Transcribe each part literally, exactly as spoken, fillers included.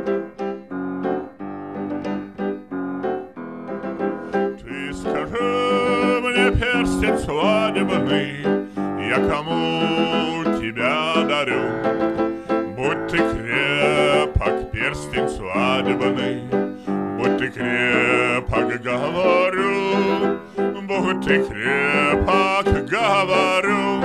Ты скажи мне, перстень свадебный, я кому тебя дарю? Будь ты крепок, перстень свадебный, будь ты крепок, говорю, будь ты крепок, говорю.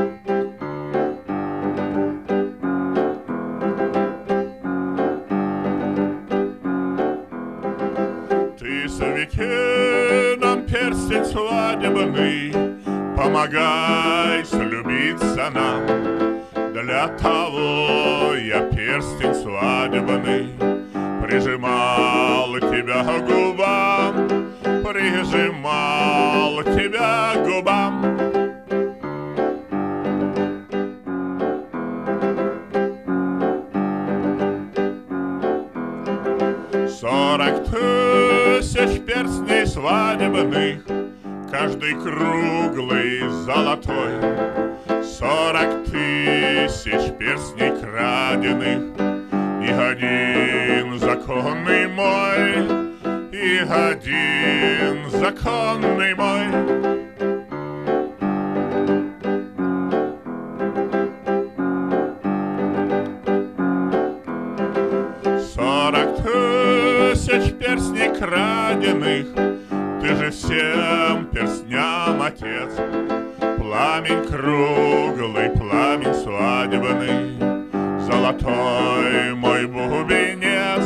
Ты свеки нам перстень свадебный, помогай слюбиться нам. Для того я перстень свадебный прижимал тебя к губам, прижимал тебя к губам. Сорок тысяч перстней свадебных, каждый круглый золотой. Сорок тысяч перстней краденых, и один законный мой, и один законный мой. Сорок тысяч перстней краденых, ты же всем перстням отец. Пламень круглый, пламень свадебный, золотой мой бубенец,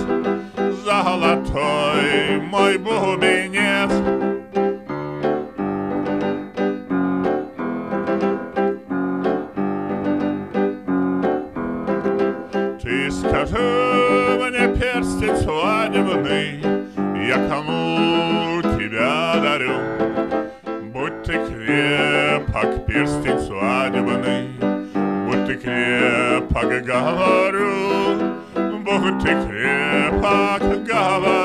золотой мой бубенец. Ты скажи мне, перстень свадебный, я кому тебя дарю? Будь ты крепок, перстень свадебный, будь ты крепок, говорю, будь ты крепок, говорю.